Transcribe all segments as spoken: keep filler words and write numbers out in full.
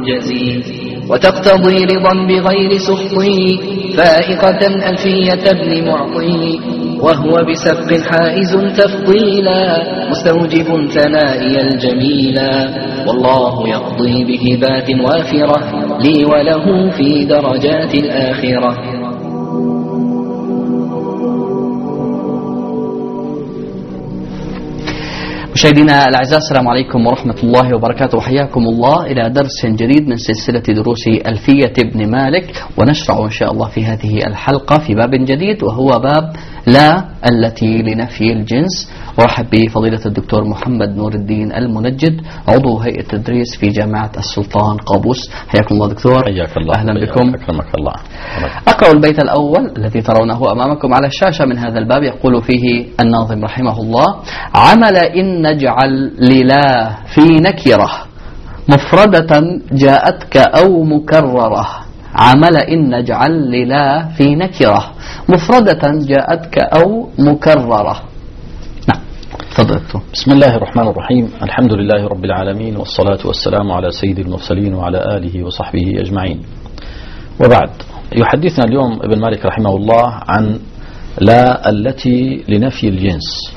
جزيل وتقتضي رضا بغير سخط فائقة ألفية ابن معطي وهو بسبق حائز تفضيلا مستوجب ثنائي الجميلا والله يقضي بهبات وافرة لي وله في درجات الآخرة. مشاهدينا الأعزاء، السلام عليكم ورحمة الله وبركاته، وحياكم الله إلى درس جديد من سلسلة دروس ألفية ابن مالك، ونشرع إن شاء الله في هذه الحلقة في باب جديد وهو باب لا التي لنفي الجنس. ورحب بفضيلة الدكتور محمد نور الدين المنجد عضو هيئة التدريس في جامعة السلطان قابوس. حياكم الله دكتور. حياك الله. أهلا بكم. أكرمك الله. أقرأ البيت الأول الذي ترونه أمامكم على الشاشة من هذا الباب. يقول فيه الناظم رحمه الله: عمل إن نجعل لله في نكرة مفردة جاءتك أو مكررة. عمل إن نجعل لله في نكرة مفردة جاءتك أو مكررة. نعم تفضل. بسم الله الرحمن الرحيم. الحمد لله رب العالمين، والصلاة والسلام على سيد المرسلين وعلى آله وصحبه أجمعين، وبعد. يحدثنا اليوم ابن مالك رحمه الله عن لا التي لنفي الجنس،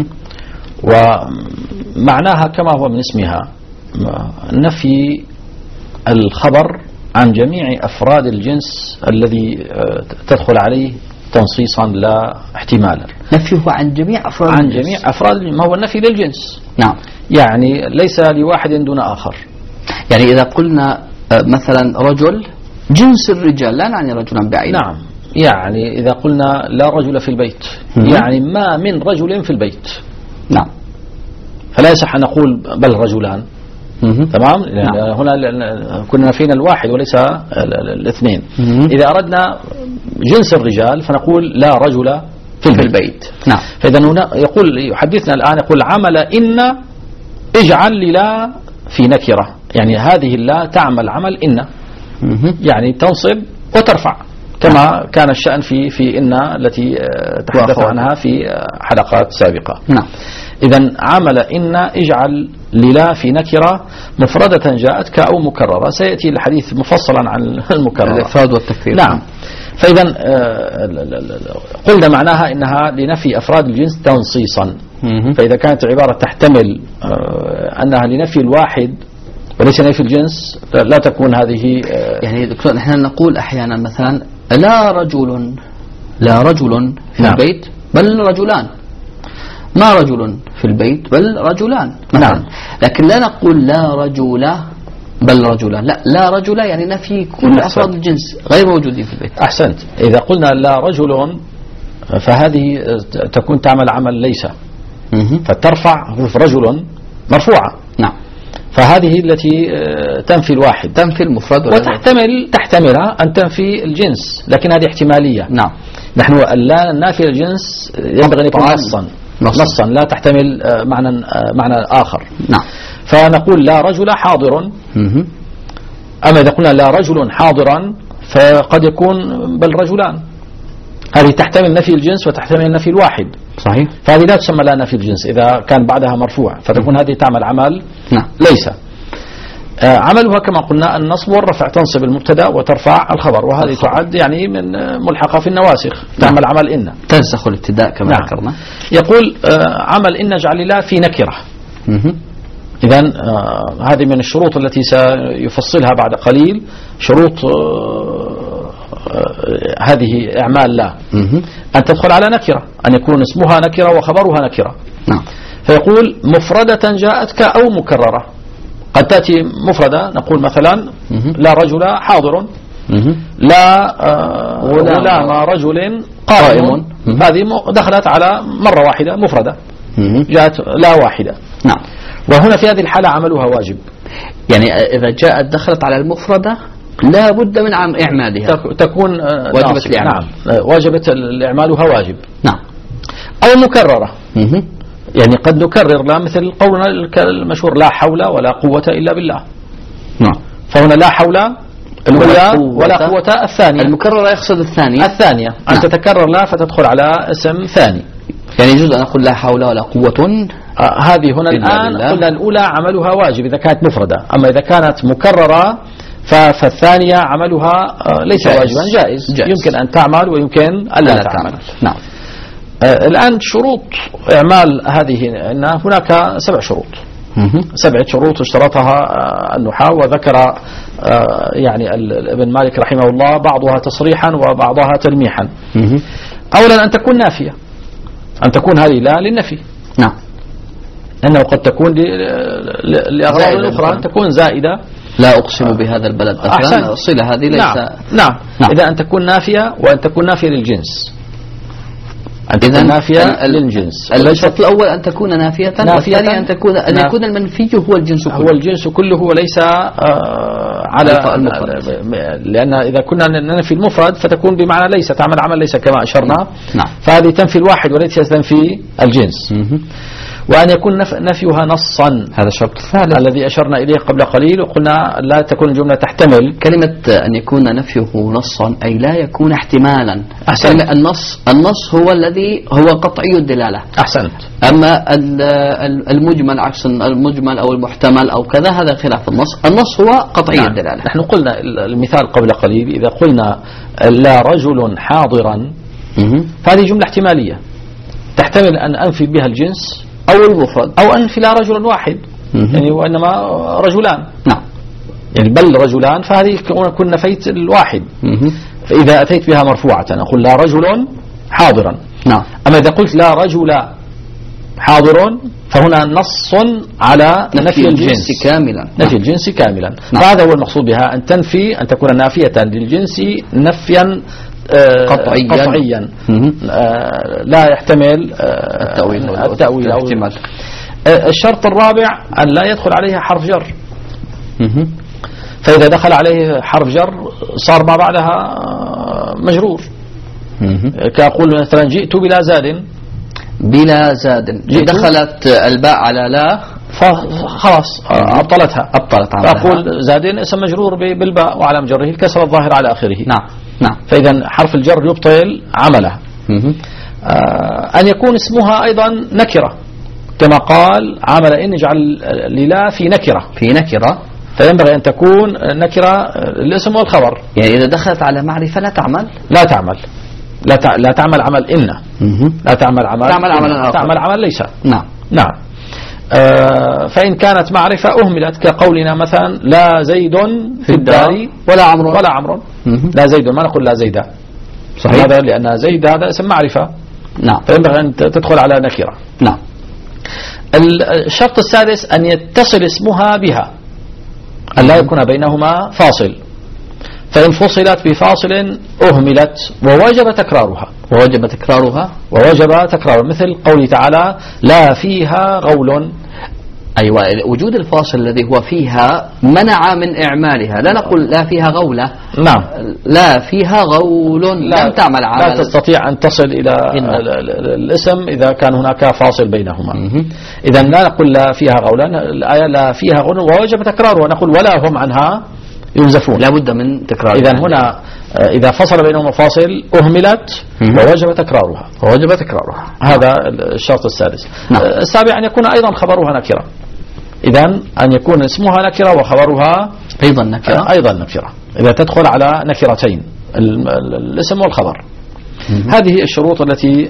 ومعناها كما هو من اسمها نفي الخبر عن جميع أفراد الجنس الذي تدخل عليه تنصيصا لا احتمالا. نفيه عن جميع أفراد عن الجنس. جميع أفراد، ما هو النفي للجنس. نعم. يعني ليس لواحد دون آخر. يعني إذا قلنا مثلا رجل جنس الرجال لا نعني رجلا بعينه. نعم. يعني إذا قلنا لا رجل في البيت م- يعني ما من رجل في البيت. نعم. فلا يصح أن نقول بل رجلان. تمام. نعم. هنا كنا فينا الواحد وليس الاثنين. مم. إذا أردنا جنس الرجال فنقول لا رجل في البيت, في البيت. نعم. فإذا هنا يقول يحدثنا الآن يقول عمل إن اجعل للا في نكرة، يعني هذه اللا تعمل عمل إن، مم. يعني تنصب وترفع كما كان الشأن في في إن التي تحدث عنها في حلقات سابقة. نعم. إذا عمل إن اجعل للا في نكرة مفردة جاءتك أو مكررة. سيأتي الحديث مفصلا عن المكررة، الإفراد والتكفير. نعم. فإذا قلنا معناها إنها لنفي أفراد الجنس تنصيصا. فإذا كانت عبارة تحتمل أنها لنفي الواحد وليس نفي الجنس لا تكون هذه. يعني دكتور نحن نقول أحيانا مثلا لا رجل لا رجل في نعم. البيت بل رجلان، ما رجل في البيت بل رجلان مثلا. نعم. لكن لا نقول لا رجل بل رجلان، لا لا رجل يعني نفي كل أفراد الجنس غير موجودين في البيت. أحسنت. إذا قلنا لا رجل فهذه تكون تعمل عمل ليس، فترفع رجل مرفوعة. نعم. فهذه التي تنفي الواحد، تنفي المفرد، وتحتمل تحتملها أن تنفي الجنس، لكن هذه احتمالية. نعم. نحن اللا النافي الجنس ينبغي أن يكون نصا نصا, نصا لا تحتمل معنى معنى آخر. نعم. فنقول لا رجل حاضر. مه. أما إذا قلنا لا رجل حاضرا فقد يكون بل رجلان، هذه تحتمل نفي الجنس وتحتمل نفي الواحد. صحيح. فهذه لا تسمى لا نفي الجنس إذا كان بعدها مرفوع، فتكون هذه تعمل عمل نعم. ليس. آه عملها كما قلنا النصب والرفع، تنصب المبتدا وترفع الخبر، وهذه الخبر. تعد يعني من ملحقة في النواسخ. نعم. تعمل عمل إن، تنسخ الابتداء كما نعم. ذكرنا. يقول آه عمل إن اجعل لا في نكرة. إذن آه هذه من الشروط التي سيفصلها بعد قليل، شروط آه آه هذه إعمال لا، أن تدخل على نكرة، أن يكون اسمها نكرة وخبرها نكرة. نعم. فيقول مفردة جاءتك أو مكررة. قد تأتي مفردة، نقول مثلا لا رجل حاضر، لا آه غلام رجل قائم. هذه دخلت على مرة واحدة مفردة، جاءت لا واحدة. نعم. وهنا في هذه الحالة عملها واجب، يعني إذا جاءت دخلت على المفردة لا بد من إعمالها، تكون واجبة الإعمال. نعم. واجبة الإعمالها واجب. نعم. أو مكررة، يعني قد نكرر لا، مثل قولنا المشهور لا حول ولا قوة إلا بالله. نعم. فهنا لا حول الأولى ولا قوة الثانية. المكررة يقصد الثانية. الثانية أن نعم. تتكرر لا فتدخل على اسم ثاني. يعني يجوز أن أقول لا حول ولا قوة. آه هذه هنا الآن قلنا الأولى عملها واجب إذا كانت مفردة، أما إذا كانت مكررة فالثانية عملها ليس جائز. واجبا جائز. جائز يمكن أن تعمل ويمكن ألا لا تعمل. تعمل. نعم. آه الآن شروط إعمال هذه، أن هناك سبع شروط. سبعة شروط اشترطها النحاة، وذكر يعني ابن مالك رحمه الله بعضها تصريحا وبعضها تلميحا. أولا أن تكون نافية، أن تكون هذه لا للنفي. نعم. أنه قد تكون لأغراض أخرى، أن تكون زائدة. لا أقسم بهذا البلد مثلا، الصلة هذه ليس. نعم. نعم. نعم. إذا أن تكون نافية، وأن تكون نافية للجنس، أن تكون نافية للجنس. الشرط الأول أن تكون نافية، والثاني أن تكون أن يكون المنفي هو الجنس كله. هو الجنس كله وليس آه على المفرد، لأن إذا كنا ننفي المفرد فتكون بمعنى ليس، تعمل عمل ليس كما أشرنا. نعم. فهذه تنفي الواحد وليس تنفي الجنس. وأن يكون نفيها نصا، هذا الشرط الثالث الذي أشرنا إليه قبل قليل، وقلنا لا تكون الجملة تحتمل. كلمة أن يكون نفيه نصا أي لا يكون احتمالا. أحسنت. النص النص هو الذي هو قطعي الدلالة. أحسنت. أما المجمل عكس المجمل أو المحتمل أو كذا، هذا خلاف النص. النص هو قطعي نعم. الدلالة. نحن قلنا المثال قبل قليل، إذا قلنا لا رجل حاضرا، فهذه جملة احتمالية تحتمل أن أنفي بها الجنس أو المفرد، أو أنفي لا رجل واحد، يعني وإنما رجلان. نعم. يعني بل رجلان، فهذه كن نفيت الواحد. فإذا أتيت بها مرفوعة أقول لا رجل حاضرا. نعم. أما إذا قلت لا رجل حاضر، فهنا نص على نفي الجنس كاملا. نفي الجنس كاملا. نعم. فهذا هو المقصود بها، أن تنفي، أن تكون نافية للجنس نفيا قطعيا, قطعيا. آه لا يحتمل آه التأويل, التأويل أو الاحتمال. آه الشرط الرابع أن لا يدخل عليها حرف جر. فإذا دخل عليه حرف جر صار ما بعدها مجرور. كأقول مثلا جئت بلا زاد. بلا زاد دخلت الباء على لا، فخلاص أبطلتها أبطلت عملها. فأقول زاد اسم مجرور بالباء وعلى مجره الكسر الظاهر على آخره. نعم. نعم. فإذا حرف الجر يبطل عمله. آه أن يكون اسمها أيضا نكرة، كما قال عمل إن اجعل للا في نكرة. في نكرة فينبغي أن تكون نكرة الاسم والخبر. يعني إذا دخلت على معرفة لا تعمل لا تعمل لا, تع... لا تعمل عمل إن لا تعمل عمل تعمل عمل, تعمل عمل ليس. نعم. نعم. آه فإن كانت معرفة أهملت، كقولنا مثلا لا زيد في الدار ولا عمرو ولا عمرو. لا زيد، ما نقول لا زيد. صحيح. هذا لأن زيد هذا اسم معرفة. نعم. فينبغي أن تدخل على نكرة. نعم. الشرط السادس أن يتصل اسمها بها، أن لا يكون بينهما فاصل. فإن فصلت بفاصل أهملت ووجب تكرارها. ووجب تكرارها ووجب تكرارها مثل قوله تعالى لا فيها غول. أيوة، وجود الفاصل الذي هو فيها منع من إعمالها. لا نقول لا فيها غولة. نعم. لا فيها غول لم تعمل عمل. لا تستطيع أن تصل إلى الاسم إذا كان هناك فاصل بينهما. إذا لا نقول لا فيها غولا، الآية لا فيها غول ووجب تكرارها، نقول ولا هم عنها ينزفون. لا بد من تكرار. إذا هنا إذا فصل بينهما فاصل أهملت ووجب تكرارها. ووجب تكرارها. هذا الشرط السادس. نعم. السابع أن يكون أيضا خبرها نكرة. إذا أن يكون اسمها نكرة وخبرها أيضا نكرة. أيضا نكرة إذا تدخل على نكرتين، الاسم والخبر. هذه الشروط التي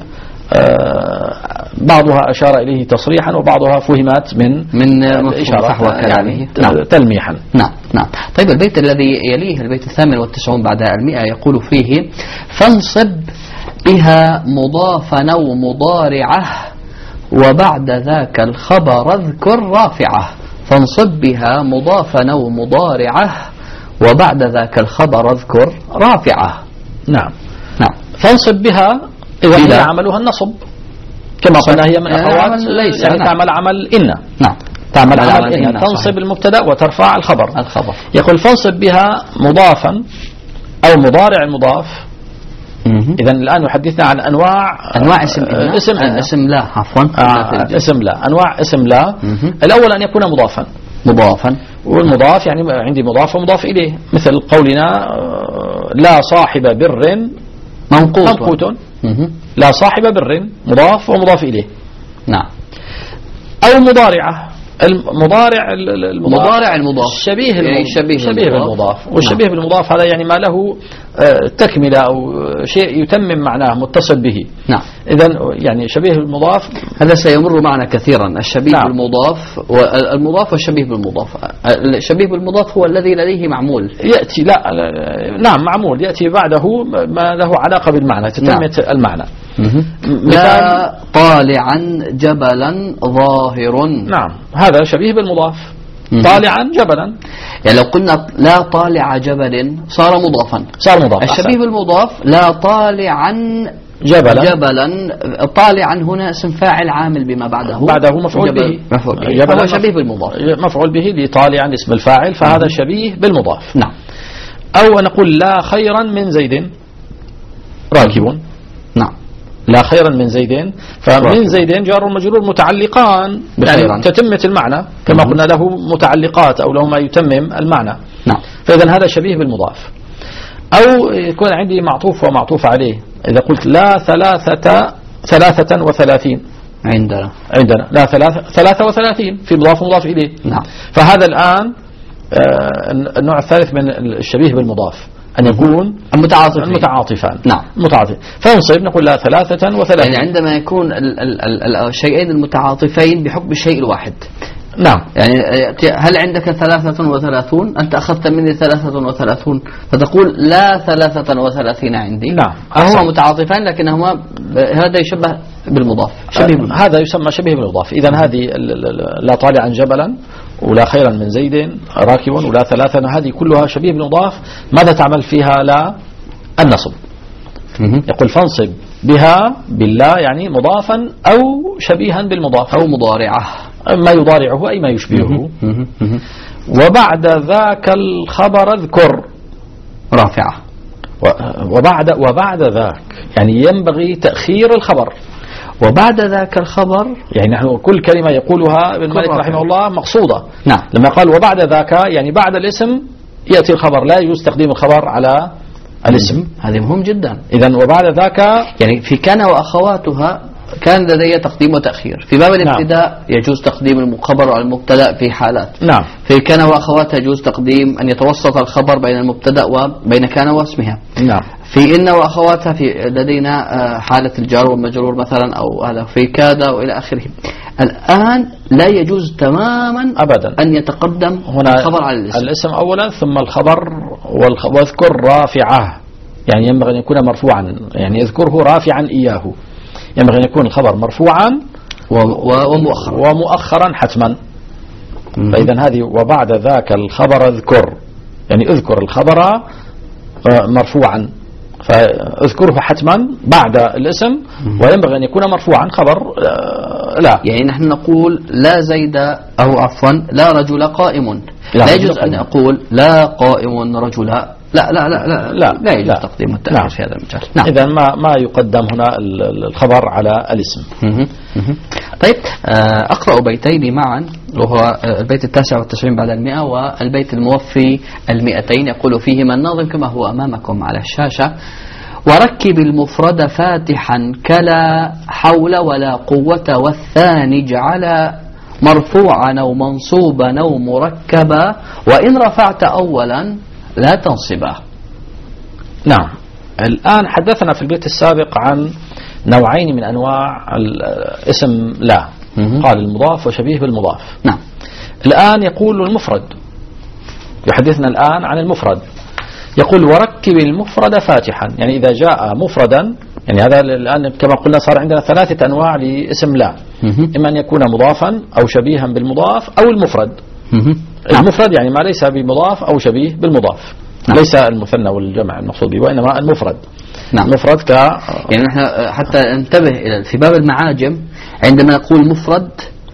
بعضها أشار إليه تصريحا وبعضها فهمت من من إشارة يعني نعم. تلميحا. نعم. نعم. طيب البيت الذي يليه البيت الثامن والتسعون بعد المئة يقول فيه فانصب بها مضافا أو مضارعه وبعد ذاك الخبر اذكر رافعه. فانصب بها مضافا أو مضارعه وبعد ذاك الخبر اذكر رافعه. نعم. نعم. فانصب بها إذا هي عملها النصب كما قلنا، هي من أخوات ليس يعني نعم. تعمل عمل إن. نعم. تعمل عمل إن, إن. تنصب صحيح. المبتدأ وترفع الخبر. الخبر. يقول فانصب بها مضافا أو مضارع المضاف. إذا الآن يحدثنا عن أنواع أنواع اسم إن. اسم إن. اسم لا عفوا. آه اسم لا. أنواع اسم لا. الأول أن يكون مضافا. مضافا. والمضاف يعني عندي مضاف ومضاف إليه، مثل قولنا لا صاحب بر منقوط. منقوط. لا صاحب بر مضاف ومضاف إليه. نعم. أو مضارعة المضارع المضاف مضارع المضاف شبيه يعني شبيه, شبيه بالمضاف، والشبيه نعم. بالمضاف هذا يعني ما له تكملة أو شيء يتمم معناه متصل به. نعم. إذن يعني شبيه بالمضاف هذا سيمر معنا كثيرا، الشبيه نعم. بالمضاف والمضاف والشبيه بالمضاف. الشبيه بالمضاف هو الذي لديه معمول يأتي لا نعم معمول يأتي بعده ما له علاقة بالمعنى تتمة نعم. المعنى. لا طالعا جبلا ظاهر. نعم هذا شبيه بالمضاف. طالعا جبلا، يعني لو قلنا لا طالع جبل صار مضافا، صار مضاف. الشبيه بالمضاف لا طالعا جبلا جبلا طالعا هنا اسم فاعل عامل بما بعده بعده مفعول به، مفعول به هو شبيه بالمضاف، مفعول به لطالعا اسم الفاعل فهذا شبيه بالمضاف. نعم. أو نقول لا خيرا من زيد راكب. نعم لا خيرا من زيدين، فمن زيدين جار ومجرور متعلقان يعني تتمة المعنى كما قلنا له متعلقات أو له ما يتمم المعنى. نعم. فإذا هذا شبيه بالمضاف. أو يكون عندي معطوف ومعطوف عليه، إذا قلت لا ثلاثة ثلاثة وثلاثين عندنا عندنا لا ثلاثة ثلاثة وثلاثين في مضاف مضاف إليه. نعم. فهذا الآن النوع الثالث من الشبيه بالمضاف أن يكون المتعاطفان المتعاطفان. نعم. متعاطف. فنصيب نقول لا ثلاثة وثلاثين، يعني عندما يكون ال ال ال الشيئين المتعاطفين بحكم الشيء الواحد. نعم. يعني هل عندك ثلاثة وثلاثون؟ أنت أخذت مني ثلاثة وثلاثون فتقول لا ثلاثة وثلاثين عندي. نعم. هما متعاطفان لكنهما هذا يشبه بالمضاف، شبيه بالمضاف. هذا يسمى شبيه بالمضاف. إذن هذه لا طالعا جبلا ولا خيرا من زيد راكب ولا ثلاثة، هذه كلها شبيه بالمضاف. ماذا تعمل فيها؟ لا النصب. يقول فانصب بها بالله يعني مضافا أو شبيها بالمضاف أو مضارعة ما يضارعه أي ما يشبهه. وبعد ذاك الخبر اذكر رافعة. وبعد وبعد ذاك يعني ينبغي تأخير الخبر. وبعد ذاك الخبر يعني نحن كل كلمة يقولها ابن مالك رحمه الله مقصودة. نعم. لما قال وبعد ذاك يعني بعد الاسم يأتي الخبر، لا يجوز تقديم الخبر على الاسم. هذا مهم جدا. إذن وبعد ذاك يعني في كان وأخواتها كان لدي تقديم وتأخير. في باب الابتداء نعم. يجوز تقديم الخبر على المبتدأ في حالات. نعم. في كان وأخواتها يجوز تقديم أن يتوسط الخبر بين المبتدأ وبين كان واسمها. نعم. في إن وأخواتها في لدينا حالة الجار والمجرور مثلا أو هذا في كاد وإلى آخره. الآن لا يجوز تماما أبدا أن يتقدم هنا الخبر على الاسم. الاسم أولا ثم الخبر. واذكر رافعه يعني ينبغي أن يكون مرفوعا، يعني اذكره رافعا إياه، ينبغي أن يكون الخبر مرفوعا ومؤخرا ومؤخرا حتما. فإذا هذه وبعد ذاك الخبر اذكر يعني اذكر الخبر مرفوعا، فاذكره حتما بعد الاسم وينبغي أن يكون مرفوعا خبر لا. يعني نحن نقول لا زيد أو عفوا لا رجل قائم، لا, لا يجوز أن أقول لا قائم رجلا، لا لا لا لا لا, لا يجوز لا. تقديم التأخير نعم. في هذا المجال. نعم. إذا ما ما يقدم هنا الخبر على الاسم. مه. مه. طيب أقرأ بيتين معا، وهو البيت التاسع والتسعين بعد المئة والبيت الموفي المئتين. يقول فيهما الناظم كما هو أمامكم على الشاشة: وركب المفرد فاتحا كلا حول ولا قوة والثاني جعل مرفوعا أو منصوبا أو مركبا وإن رفعت أولا لا تنصبه. نعم. الآن حدثنا في البيت السابق عن نوعين من أنواع الاسم لا. قال المضاف وشبيه بالمضاف. نعم. الآن يقول المفرد، يحدثنا الآن عن المفرد. يقول وركب المفرد فاتحا، يعني إذا جاء مفردا، يعني هذا الآن كما قلنا صار عندنا ثلاثة أنواع لاسم لا، إما أن يكون مضافا أو شبيها بالمضاف أو المفرد. المفرد يعني ما ليس بمضاف أو شبيه بالمضاف. نعم. ليس المثنى والجمع المقصود به وإنما المفرد. نعم. المفرد ك يعني نحن حتى انتبه إلى في باب المعاجم عندما نقول مفرد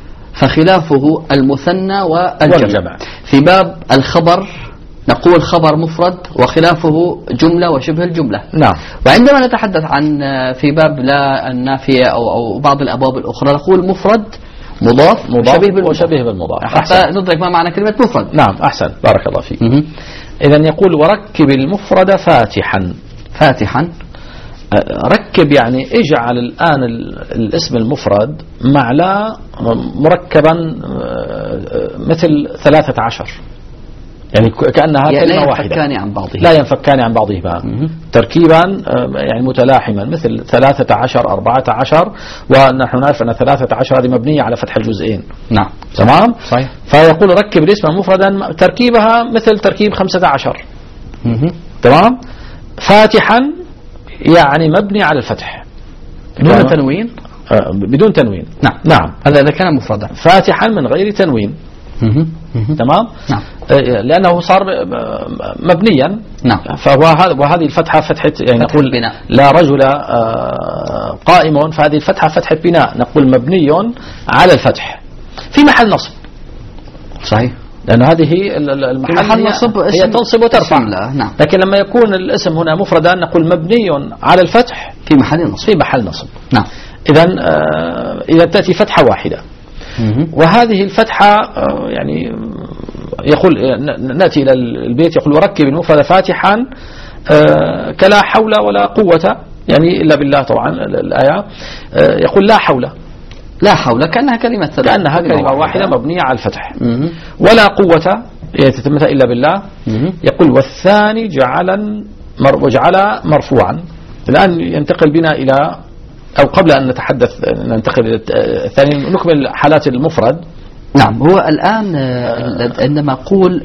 فخلافه المثنى والجمع. والجمع. في باب الخبر نقول خبر مفرد وخلافه جملة وشبه الجملة. نعم. وعندما نتحدث عن في باب لا النافية أو أو بعض الأبواب الأخرى نقول مفرد مضاف, مضاف وشبيه بالمضاف, وشبيه بالمضاف. حتى ندرك ما معنى كلمة مفرد. نعم أحسن بارك الله فيك. إذن يقول وركب المفرد فاتحا. فاتحا ركب يعني اجعل الآن الاسم المفرد مع لا مركبا مثل ثلاثة عشر، يعني كأنها يعني كلمة لا واحدة، ينفكان عن بعضهما، لا ينفكان عن بعضهما تركيبا يعني متلاحما، مثل ثلاثة عشر أربعة عشر، ونحن نعرف أن ثلاثة عشر هذه مبنية على فتح الجزئين. نعم تمام صحيح. فيقول ركب الاسم مفردا تركيبها مثل تركيب خمسة عشر. تمام. فاتحا يعني مبني على الفتح دون تنوين، آه بدون تنوين. نعم نعم هذا إذا كان مفردا. فاتحا من غير تنوين. تمام. نعم. آه لأنه صار مبنيا. نعم. فهو وهذه الفتحة فتحة يعني فتحة نقول بناء. لا رجل آه قائم، فهذه الفتحة فتحة بناء، نقول مبني على الفتح في محل نصب. صحيح. لأن هذه المحل محل نصب هي تنصب وترفع. نعم. لكن لما يكون الاسم هنا مفردا نقول مبني على الفتح في محل نصب. في محل نصب. نعم. إذا آه إذا تأتي فتحة واحدة، وهذه الفتحة آه يعني يقول نأتي إلى البيت يقول وركب المفرد فاتحا آه كلا حول ولا قوة، يعني إلا بالله طبعا الآية. آه يقول لا حول، لا حول كأنها كلمة كأنها كلمة واحدة مبنية على الفتح. ولا قوة يتمثل إلا بالله. يقول والثاني جعلا وجعل مرفوعا. الآن ينتقل بنا إلى، أو قبل أن نتحدث ننتقل إلى الثاني نكمل حالات المفرد. نعم. هو الآن عندما أقول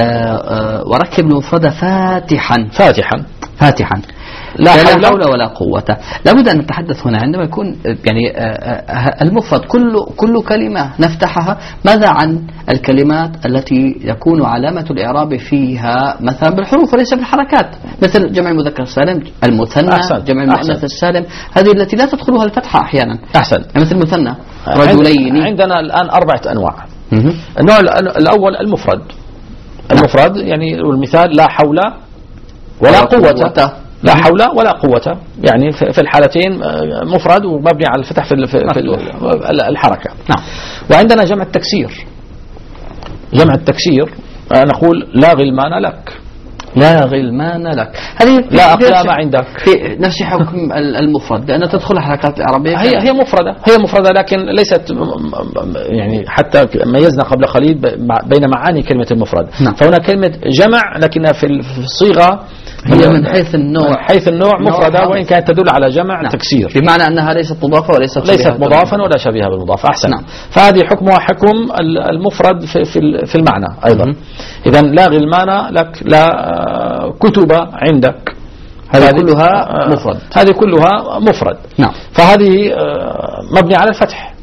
وركب المفرد فاتحا فاتحا فاتحا لا حول, حول ولا قوة، لابد أن نتحدث هنا عندما يكون يعني المفرد كل كل كلمة نفتحها. ماذا عن الكلمات التي يكون علامة الإعراب فيها مثلا بالحروف وليس بالحركات، مثل جمع المذكر السالم، المثنى، أحسن. جمع المؤنث السالم، هذه التي لا تدخلها الفتحة أحيانا. أحسن. مثل المثنى رجلين. عندنا الآن أربعة أنواع. النوع الأول المفرد. المفرد يعني المثال لا حول ولا قوة. لا حول ولا قوة، يعني في الحالتين مفرد ومبني على الفتح في في الحركة. نعم. وعندنا جمع التكسير. جمع التكسير نقول لا غلمان لك، لا غلمان لك، هذه لا أقلام عندك، في نفس حكم المفرد لأنها تدخل الحركات العربية. هي هي مفردة هي مفردة لكن ليست يعني حتى ميزنا قبل قليل بين معاني كلمة المفرد. نعم. فهنا كلمة جمع لكنها في الصيغة هي من حيث النوع من حيث النوع مفردة، وإن كانت تدل على جمع. نعم. تكسير، بمعنى أنها ليست مضافة وليست ليست مضافا ولا شبيهة بالمضافة. أحسن. نعم. فهذه حكمها حكم المفرد في في المعنى أيضا. إذا لا غلمان لك، لا كتب عندك، هذه كلها مفرد. هذه كلها مفرد. نعم. فهذه مبني على الفتح.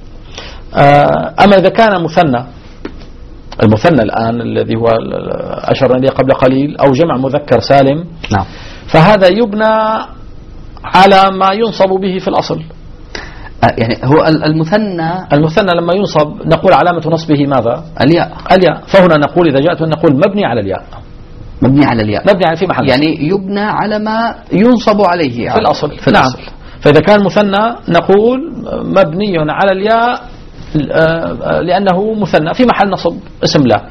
أما إذا كان مثنى، المثنى الآن الذي هو أشرنا إليه قبل قليل، أو جمع مذكر سالم. نعم. فهذا يبنى على ما ينصب به في الأصل. يعني هو المثنى المثنى لما ينصب نقول علامة نصبه ماذا؟ الياء. الياء. فهنا نقول إذا جاءت نقول مبني على الياء. مبني على الياء. مبني على في محل، يعني يبنى على ما ينصب عليه في يعني الأصل. في الأصل. نعم. فإذا كان مثنى نقول مبني على الياء لأنه مثنى في محل نصب اسم لا.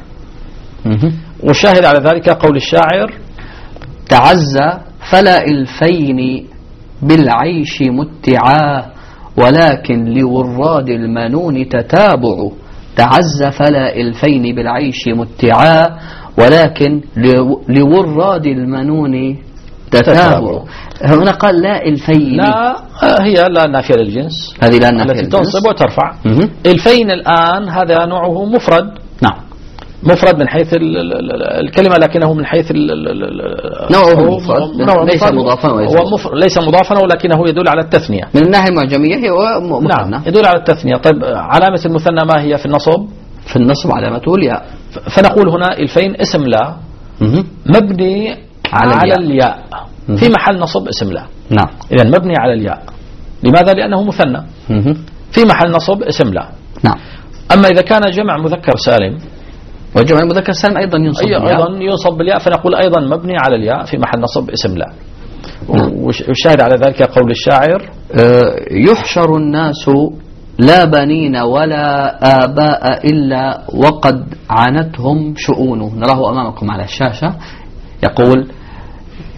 والشاهد على ذلك قول الشاعر تعزى فلا الفين بالعيش متعا ولكن لوراد المنون تتابع. تعزى فلا الفين بالعيش متعا ولكن لوراد المنون تتابع. هنا قال لا الفين، لا هي لا نافية للجنس، هذه لا نافية التي للجنس تنصب وترفع. الفين الآن هذا نوعه مفرد. نعم. مفرد من حيث الكلمة لكنه من حيث نوعه مفرد، ليس مضافا هو ليس مضافا ولكنه يدل على التثنية من الناحية المعجمية. هو نعم يدل على التثنية. طيب علامة المثنى ما هي في النصب؟ في النصب علامته الياء. فنقول هنا الفين اسم لا مبني على, على الياء في محل نصب اسم لا. نعم. إذا مبني على الياء. لماذا؟ لأنه مثنى في محل نصب اسم لا. نعم. أما إذا كان جمع مذكر سالم، وجمع المذكر السالم أيضا ينصب بالياء. أيضا ينصب بالياء، فنقول أيضا مبني على الياء في محل نصب اسم لا. والشاهد على ذلك قول الشاعر يحشر الناس لا بنين ولا آباء إلا وقد عنتهم شؤونه. نراه أمامكم على الشاشة. يقول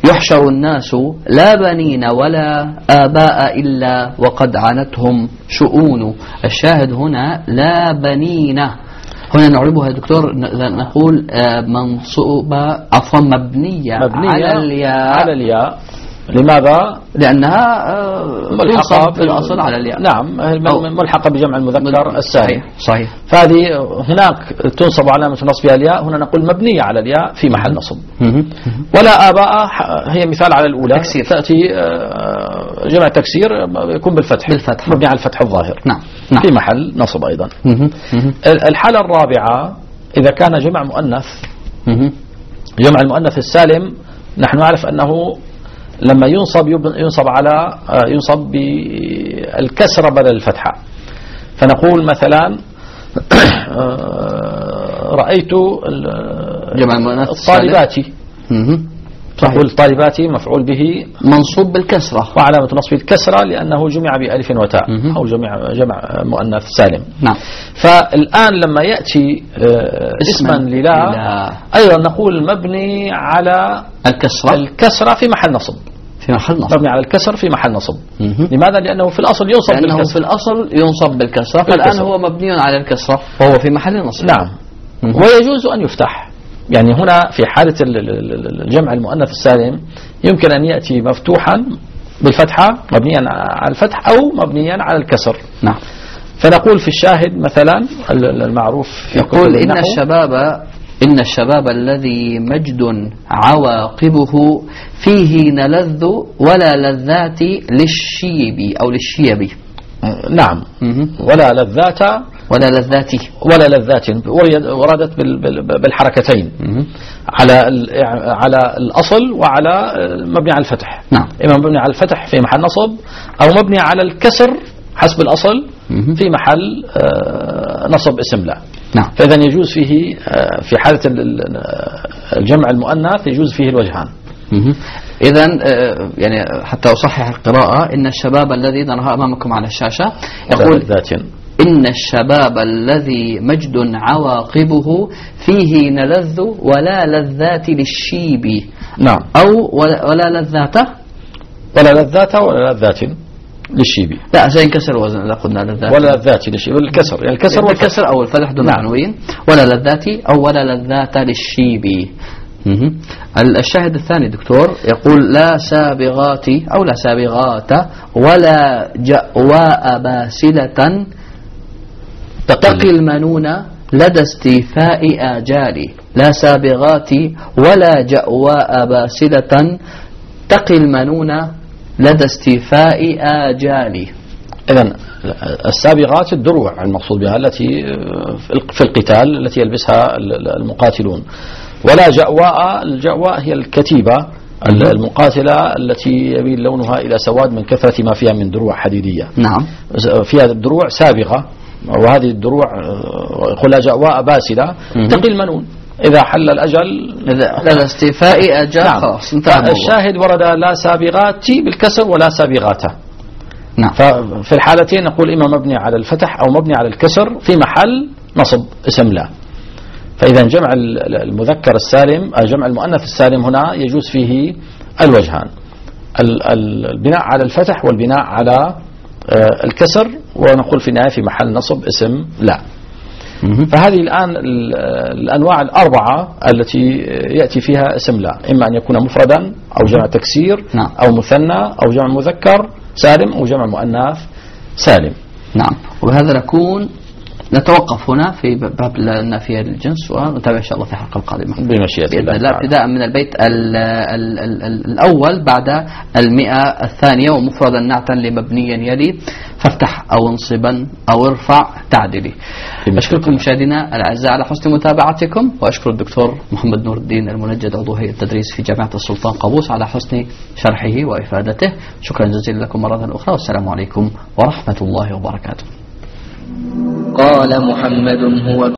يحشر الناس لا بنين ولا آباء إلا وقد عنتهم شؤون. الشاهد هنا لا بنين، هنا نعربها يا دكتور نقول منصوبة عفوا مبنية, مبنية على الياء على الياء. لماذا؟ لأنها ملحقة في الأصل على الياء. نعم ملحقة بجمع المذكر السالم. صحيح صحيح. فهذه هناك تنصب علامة نصبها الياء، هنا نقول مبنية على الياء في محل نصب. ولا آباء هي مثال على الأولى تكسير. تأتي جمع تكسير يكون بالفتح بالفتح مبني على الفتح الظاهر. نعم. نعم. في محل نصب أيضا. الحالة الرابعة إذا كان جمع مؤنث، جمع المؤنث السالم نحن نعرف أنه لما ينصب ينصب على ينصب بالكسرة بدل الفتحة. فنقول مثلا رأيت جمع المؤنث الطالبات، تقول الطالبات مفعول به منصوب بالكسرة وعلامة نصبه الكسرة لأنه جمع بألف وتاء أو جمع جمع مؤنث سالم. نعم. فالآن لما يأتي اسما للا أيضا نقول مبني على الكسرة الكسرة في محل نصب في محل نصب مبني على الكسر في محل نصب. لماذا؟ لأنه في الأصل ينصب لأنه بالكسر. في الأصل ينصب بالكسرة، فالآن هو مبني على الكسرة وهو في محل نصب. نعم. ويجوز أن يفتح، يعني هنا في حالة الجمع المؤنث السالم يمكن أن يأتي مفتوحا بالفتحة مبنيا على الفتح أو مبنيا على الكسر. نعم. فنقول في الشاهد مثلا المعروف يقول إن الشباب إن الشباب الذي مجد عواقبه فيه نلذ ولا لذات للشيب أو للشيب. نعم. ولا لذات ولا لذات ولا لذات وردت بالحركتين على على الأصل وعلى مبني على الفتح. نعم. إما مبني على الفتح في محل نصب أو مبني على الكسر حسب الأصل في محل نصب اسم لا. نعم. فإذا يجوز فيه في حالة الجمع المؤنث يجوز فيه الوجهان. إذا يعني حتى أصحح القراءة إن الشباب الذي نراه أمامكم على الشاشة يقول إن الشباب الذي مجد عواقبه فيه نلذ ولا لذات للشيب. نعم. أو ولا لذات ولا لذات ولا لذات للشيب. لا سينكسر وزن إذا قلنا لذات ولا لذات للشيب الكسر يعني الكسر والكسر أو الفتح دون عنوين. ولا لذات أو ولا لذات للشيب. الشاهد الثاني دكتور يقول لا سابغات أو لا سابغات ولا جأواء باسلة تقي المنون لدى استيفاء آجال. لا سابغات ولا جأواء باسلة تقي المنون لدى استيفاء آجال. إذن السابغات الدروع المقصود بها التي في القتال التي يلبسها المقاتلون. ولا جأواء، الجأواء هي الكتيبة المقاتلة التي يميل لونها إلى سواد من كثرة ما فيها من دروع حديدية. نعم. فيها الدروع سابغة وهذه الدروع يقول جأواء باسلة تقي المنون إذا حل الأجل لدى استيفاء أجل. نعم. خلاص الشاهد ورد لا سابغات بالكسر ولا سابغات. نعم. ففي الحالتين نقول إما مبني على الفتح أو مبني على الكسر في محل نصب اسم لا. فإذا جمع المذكر السالم جمع المؤنث السالم هنا يجوز فيه الوجهان البناء على الفتح والبناء على الكسر ونقول في النهاية في محل نصب اسم لا. فهذه الآن الأنواع الأربعة التي يأتي فيها اسم لا، إما أن يكون مفردا أو جمع تكسير أو مثنى أو جمع مذكر سالم أو جمع مؤنث سالم. نعم. وبهذا نكون نتوقف هنا في باب النافية للجنس ونتابع إن شاء الله في الحلقة القادمة بمشيئة الله ابتداء من البيت ال ال ال ال الأول بعد المئة الثانية ومفردا نعتا لمبنيا يلي فافتح أو انصبا أو ارفع تعدلي. أشكركم مشاهدينا الأعزاء على حسن متابعتكم وأشكر الدكتور محمد نور الدين المنجد عضو هيئة التدريس في جامعة السلطان قابوس على حسن شرحه وإفادته. شكرا جزيلا لكم مرة أخرى والسلام عليكم ورحمة الله وبركاته. قال محمد هو